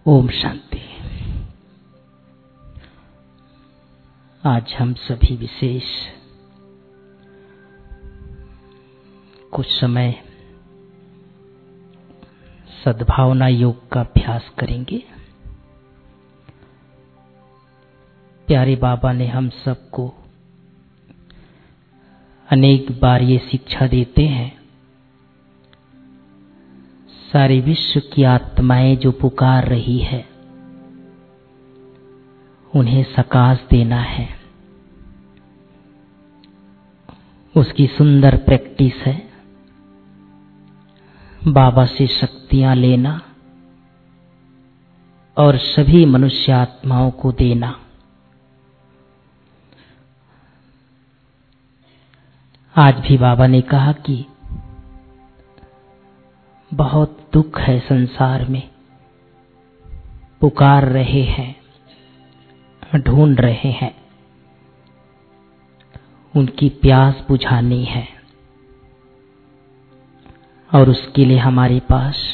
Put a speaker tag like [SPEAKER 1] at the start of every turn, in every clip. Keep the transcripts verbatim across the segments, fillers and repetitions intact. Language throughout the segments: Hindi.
[SPEAKER 1] ओम शांति। आज हम सभी विशेष कुछ समय सद्भावना योग का अभ्यास करेंगे। प्यारे बाबा ने हम सबको अनेक बार ये शिक्षा देते हैं, सारे विश्व की आत्माएं जो पुकार रही है उन्हें सकाश देना है। उसकी सुंदर प्रैक्टिस है बाबा से शक्तियां लेना और सभी मनुष्य आत्माओं को देना। आज भी बाबा ने कहा कि बहुत दुख है संसार में, पुकार रहे हैं, ढूंढ रहे हैं, उनकी प्यास बुझानी है और उसके लिए हमारे पास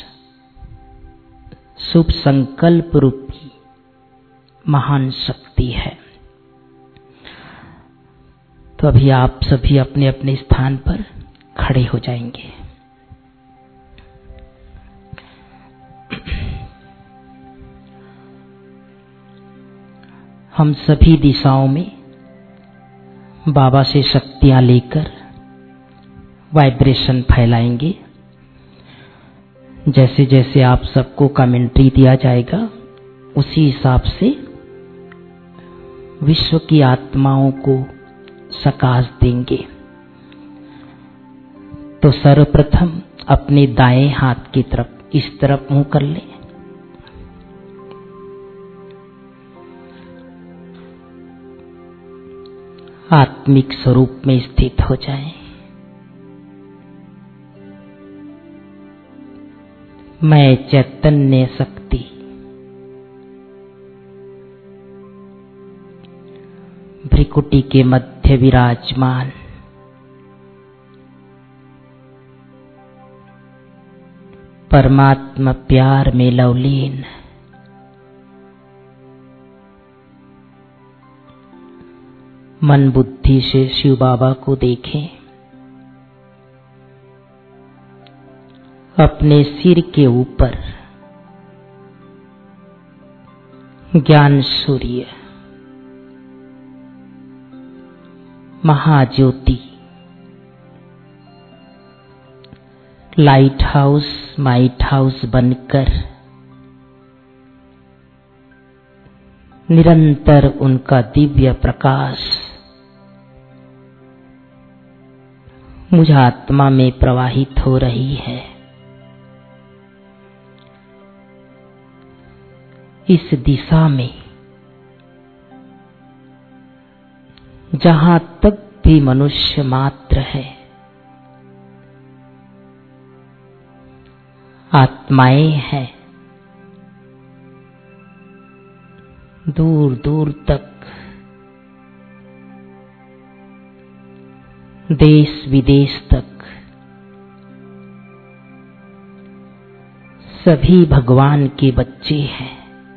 [SPEAKER 1] शुभ संकल्प रूपी महान शक्ति है। तो अभी आप सभी अपने अपने स्थान पर खड़े हो जाएंगे। हम सभी दिशाओं में बाबा से शक्तियां लेकर वाइब्रेशन फैलाएंगे। जैसे जैसे आप सबको कमेंट्री दिया जाएगा उसी हिसाब से विश्व की आत्माओं को सकाश देंगे। तो सर्वप्रथम अपने दाएं हाथ की तरफ इस तरफ मुंह कर लें। आत्मिक स्वरूप में स्थित हो जाएं। मैं चैतन्य शक्ति भ्रिकुटी के मध्य विराजमान परमात्मा प्यार में लवलीन मन बुद्धि से शिव बाबा को देखें। अपने सिर के ऊपर ज्ञान सूर्य महाज्योति लाइट हाउस माइट हाउस बनकर निरंतर उनका दिव्य प्रकाश मुझ आत्मा में प्रवाहित हो रही है। इस दिशा में जहां तक भी मनुष्य मात्र है, आत्माएं हैं, दूर दूर तक देश विदेश तक सभी भगवान के बच्चे हैं।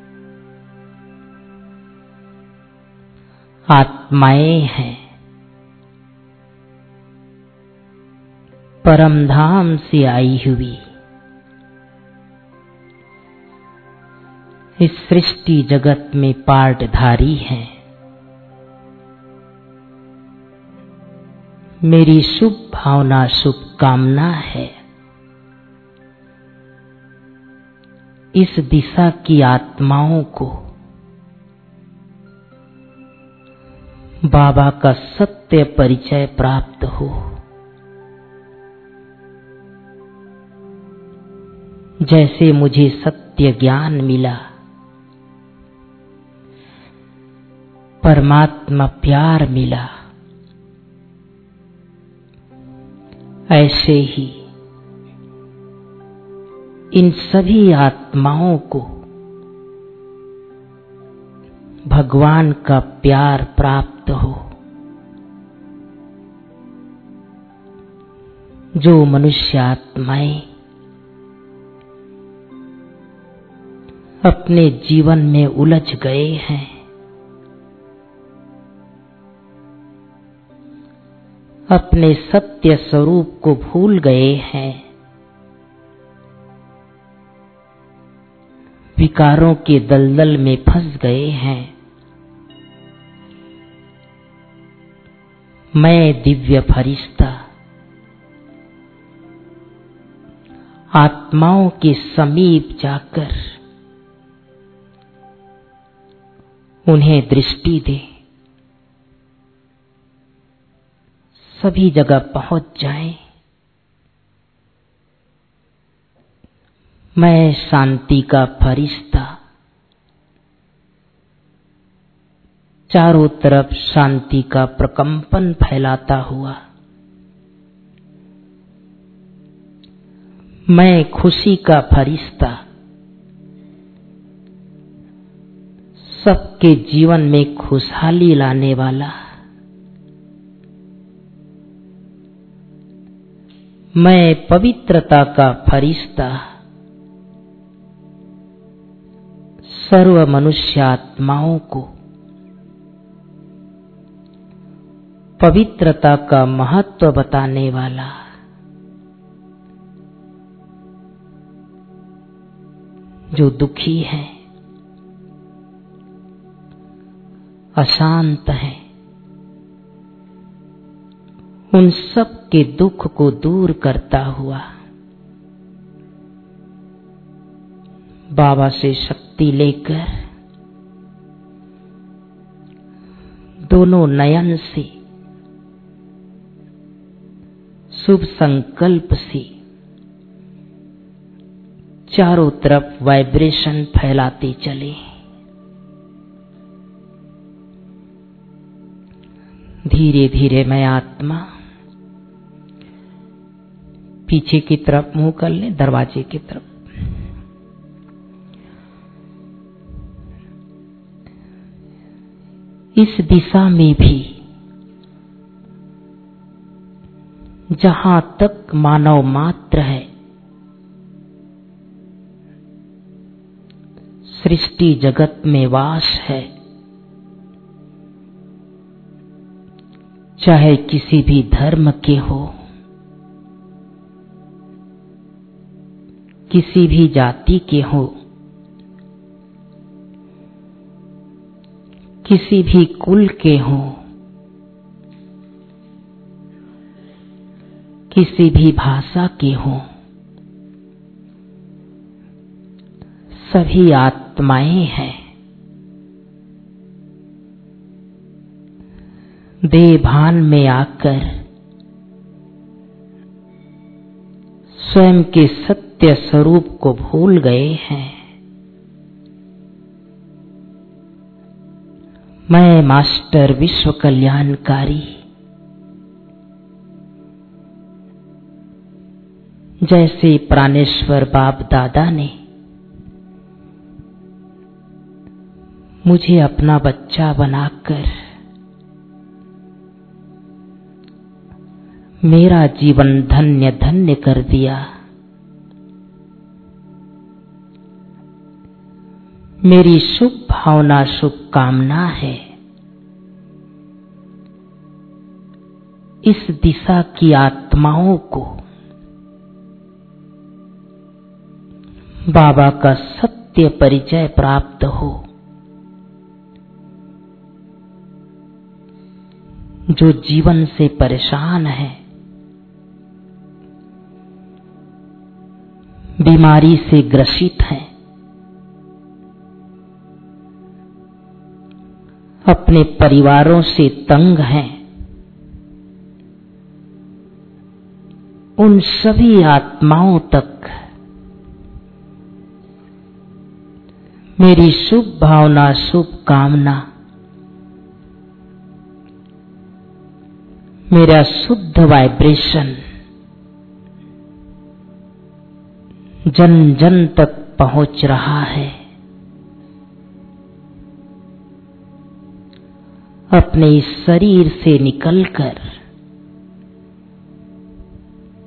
[SPEAKER 1] आत्माएं हैं, परम धाम से आई हुई, इस सृष्टि जगत में पार्टधारी हैं। मेरी शुभ भावना शुभकामना है इस दिशा की आत्माओं को बाबा का सत्य परिचय प्राप्त हो। जैसे मुझे सत्य ज्ञान मिला, परमात्मा प्यार मिला, ऐसे ही इन सभी आत्माओं को भगवान का प्यार प्राप्त हो। जो मनुष्य आत्माएं अपने जीवन में उलझ गए हैं। अपने सत्य स्वरूप को भूल गए हैं। विकारों के दलदल में फंस गए हैं। मैं दिव्य फरिश्ता आत्माओं के समीप जाकर उन्हें दृष्टि दे, सभी जगह पहुंच जाए। मैं शांति का फरिश्ता चारों तरफ शांति का प्रकंपन फैलाता हुआ, मैं खुशी का फरिश्ता सबके जीवन में खुशहाली लाने वाला, मैं पवित्रता का फरिश्ता सर्व मनुष्य आत्माओं को पवित्रता का महत्व बताने वाला, जो दुखी है, अशांत है, उन सब के दुख को दूर करता हुआ बाबा से शक्ति लेकर दोनों नयन से शुभ संकल्प से चारों तरफ वाइब्रेशन फैलाते चले। धीरे धीरे मैं आत्मा पीछे की तरफ मुंह कर ले, दरवाजे की तरफ। इस दिशा में भी जहां तक मानव मात्र है, सृष्टि जगत में वास है, चाहे किसी भी धर्म के हो, किसी भी जाति के हो, किसी भी कुल के हो, किसी भी भाषा के हो, सभी आत्माएं हैं। देह भान में आकर स्वयं के सत्य स्वरूप को भूल गए हैं। मैं मास्टर विश्व कल्याणकारी जैसे प्राणेश्वर बाप दादा ने मुझे अपना बच्चा बनाकर मेरा जीवन धन्य धन्य कर दिया, मेरी शुभ भावना शुभकामना है इस दिशा की आत्माओं को बाबा का सत्य परिचय प्राप्त हो, जो जीवन से परेशान है, बीमारी से ग्रसित है, अपने परिवारों से तंग हैं, उन सभी आत्माओं तक मेरी शुभ भावना शुभ कामना, मेरा शुद्ध वाइब्रेशन जन जन तक पहुंच रहा है। अपने इस शरीर से निकलकर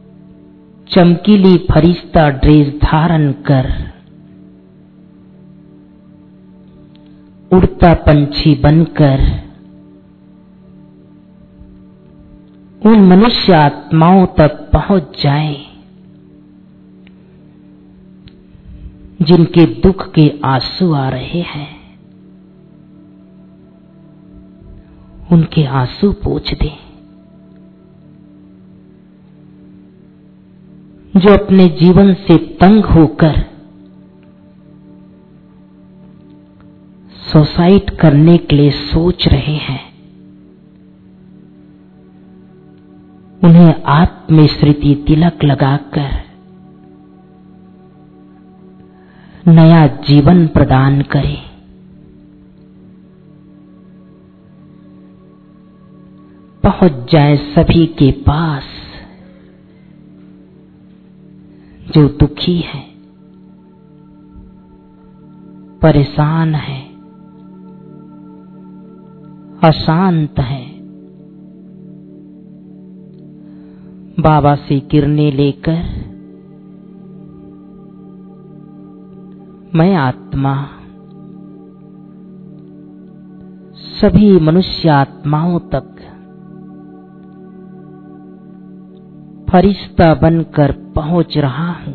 [SPEAKER 1] चमकीली फरिश्ता ड्रेस धारण कर उड़ता पंछी बनकर उन मनुष्य आत्माओं तक पहुंच जाए जिनके दुख के आंसू आ रहे हैं। उनके आंसू पोंछ दे। जो अपने जीवन से तंग होकर सुसाइड करने के लिए सोच रहे हैं, उन्हें आत्मस्मृति तिलक लगाकर नया जीवन प्रदान करें। पहुंच जाए सभी के पास जो दुखी है, परेशान है, अशांत है। बाबा से किरणें लेकर मैं आत्मा सभी मनुष्य आत्माओं तक फरिश्ता बनकर पहुंच रहा हूं।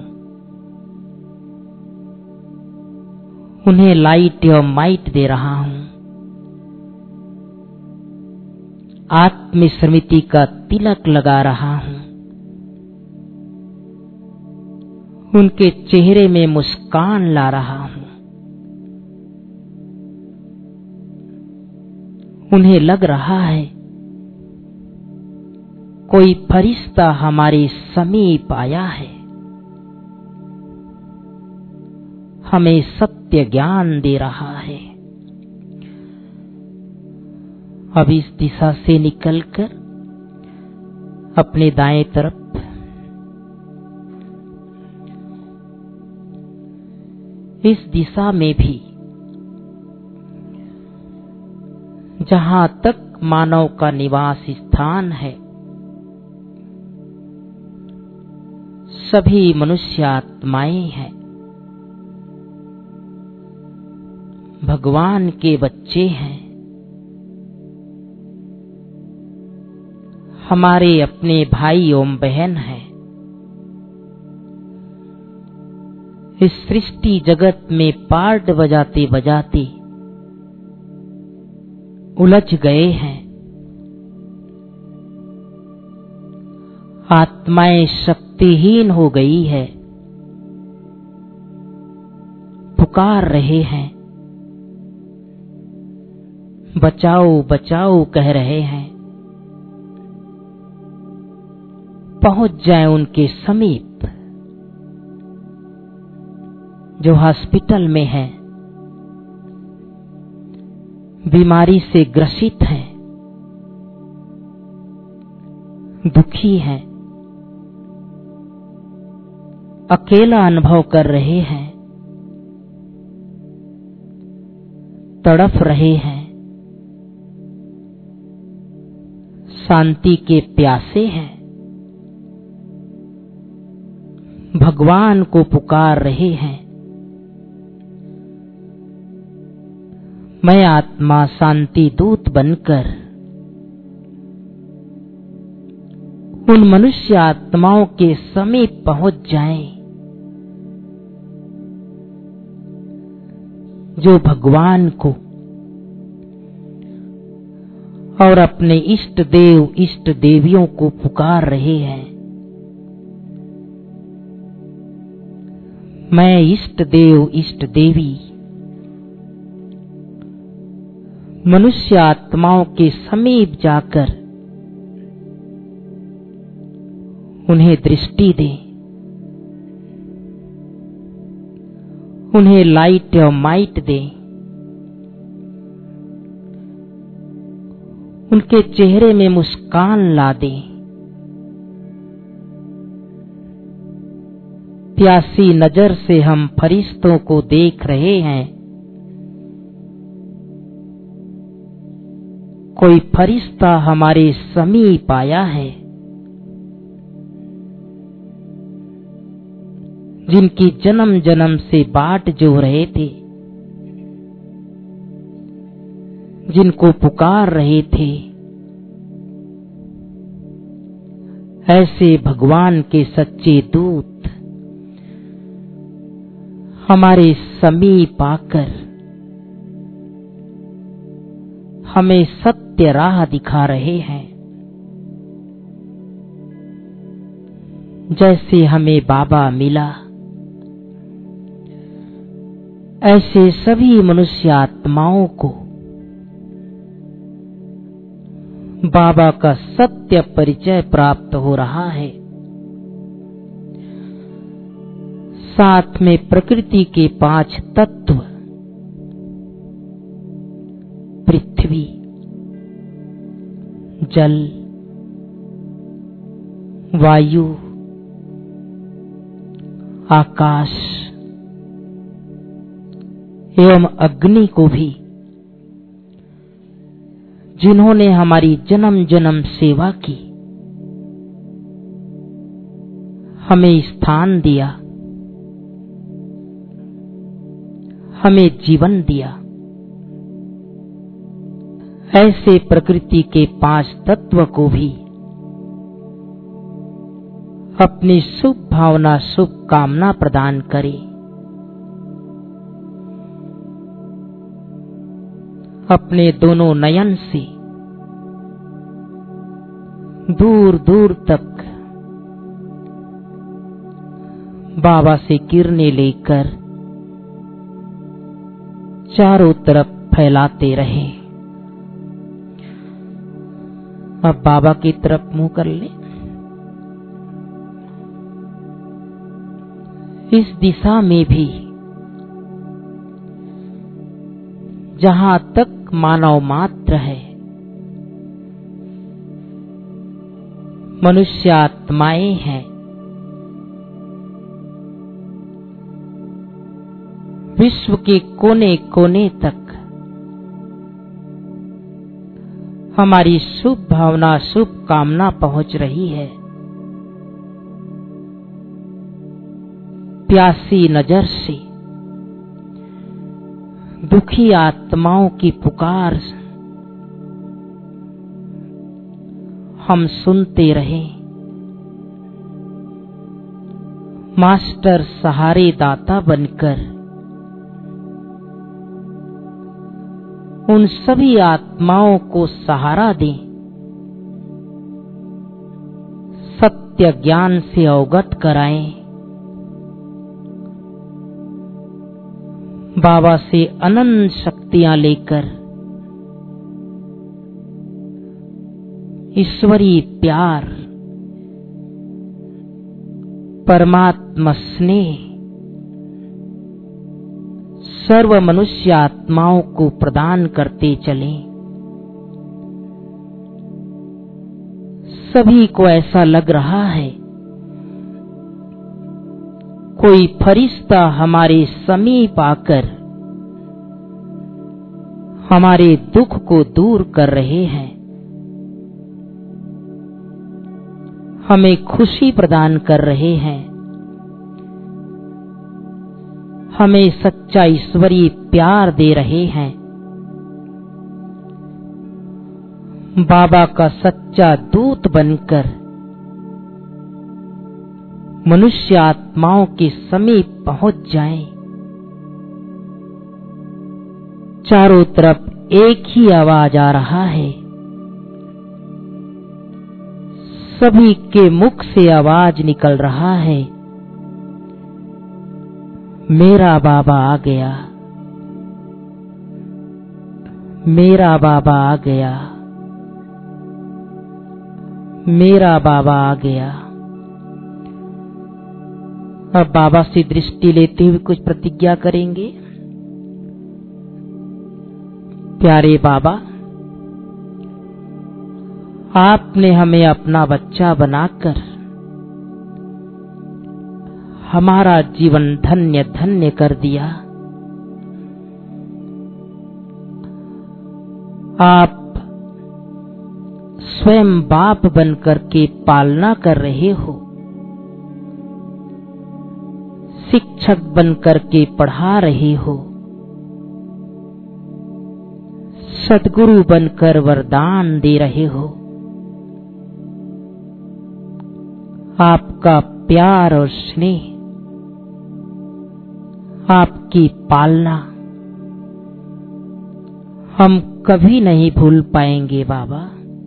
[SPEAKER 1] उन्हें लाइट और माइट दे रहा हूं। आत्मस्मृति का तिलक लगा रहा हूं। उनके चेहरे में मुस्कान ला रहा हूं। उन्हें लग रहा है कोई फरिश्ता हमारे समीप आया है, हमें सत्य ज्ञान दे रहा है। अब इस दिशा से निकलकर अपने दाएं तरफ इस दिशा में भी जहां तक मानव का निवास स्थान है, सभी मनुष्य आत्माएं हैं, भगवान के बच्चे हैं, हमारे अपने भाई एवं बहन हैं। इस सृष्टि जगत में पार्ट बजाते बजाते उलझ गए हैं। आत्माएं शक्तिहीन हो गई है, पुकार रहे हैं, बचाओ बचाओ कह रहे हैं। पहुंच जाए उनके समीप जो हॉस्पिटल में है, बीमारी से ग्रसित हैं, दुखी हैं, अकेला अनुभव कर रहे हैं, तड़फ रहे हैं, शांति के प्यासे हैं, भगवान को पुकार रहे हैं। मैं आत्मा शांति दूत बनकर उन मनुष्य आत्माओं के समीप पहुंच जाएं जो भगवान को और अपने इष्ट देव इष्ट देवियों को पुकार रहे हैं। मैं इष्ट देव इष्ट देवी मनुष्य आत्माओं के समीप जाकर उन्हें दृष्टि दे, उन्हें लाइट और माइट दे, उनके चेहरे में मुस्कान ला दे। प्यासी नजर से हम फरिश्तों को देख रहे हैं। कोई फरिश्ता हमारे समीप आया है, जिनकी जन्म जन्म से बाट जो रहे थे, जिनको पुकार रहे थे, ऐसे भगवान के सच्चे दूत हमारे समीप आकर हमें सत्य राह दिखा रहे हैं। जैसे हमें बाबा मिला, ऐसे सभी मनुष्य आत्माओं को बाबा का सत्य परिचय प्राप्त हो रहा है। साथ में प्रकृति के पांच तत्व, पृथ्वी, जल, वायु, आकाश एवं अग्नि को भी, जिन्होंने हमारी जन्म जन्म सेवा की, हमें स्थान दिया, हमें जीवन दिया। ऐसे प्रकृति के पांच तत्व को भी अपनी शुभ भावना, शुभ कामना प्रदान करें। अपने दोनों नयन से दूर दूर तक बाबा से किरणें लेकर चारों तरफ फैलाते रहे। अब बाबा की तरफ मुंह कर ले। इस दिशा में भी जहां तक मानव मात्र है, मनुष्य आत्माएं हैं, विश्व के कोने कोने तक हमारी शुभ भावना, शुभ कामना पहुंच रही है। प्यासी नजर से दुखी आत्माओं की पुकार हम सुनते रहे। मास्टर सहारे दाता बनकर उन सभी आत्माओं को सहारा दें, सत्य ज्ञान से अवगत कराएं। बाबा से अनंत शक्तियां लेकर ईश्वरीय प्यार, परमात्मा स्नेह सर्व मनुष्य आत्माओं को प्रदान करते चलें। सभी को ऐसा लग रहा है कोई फरिश्ता हमारे समीप आकर हमारे दुख को दूर कर रहे हैं, हमें खुशी प्रदान कर रहे हैं, हमें सच्चा ईश्वरीय प्यार दे रहे हैं। बाबा का सच्चा दूत बनकर मनुष्य आत्माओं के समीप पहुंच जाएं। चारों तरफ एक ही आवाज आ रहा है, सभी के मुख से आवाज निकल रहा है, मेरा बाबा आ गया, मेरा बाबा आ गया, मेरा बाबा आ गया। अब बाबा से दृष्टि लेते हुए कुछ प्रतिज्ञा करेंगे। प्यारे बाबा, आपने हमें अपना बच्चा बनाकर हमारा जीवन धन्य धन्य कर दिया। आप स्वयं बाप बनकर के पालना कर रहे हो, शिक्षक बनकर के पढ़ा रहे हो, सद्गुरु बनकर वरदान दे रहे हो। आपका प्यार और स्नेह, आपकी पालना हम कभी नहीं भूल पाएंगे बाबा।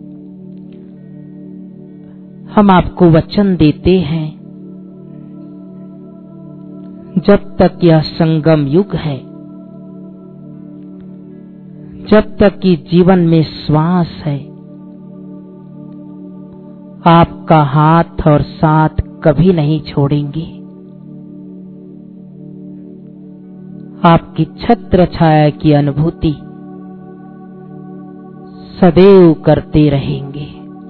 [SPEAKER 1] हम आपको वचन देते हैं, जब तक यह संगम युग है, जब तक कि जीवन में श्वास है, आपका हाथ और साथ कभी नहीं छोड़ेंगे। आपकी छत्र छाया की अनुभूति सदैव करते रहेंगे।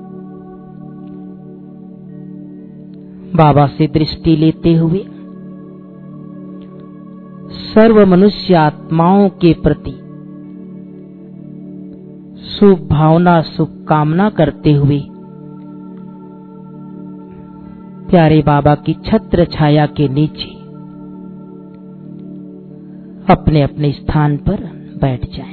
[SPEAKER 1] बाबा से दृष्टि लेते हुए सर्व मनुष्य आत्माओं के प्रति शुभ भावना शुभकामना करते हुए प्यारे बाबा की छत्र छाया के नीचे अपने अपने स्थान पर बैठ जाएं।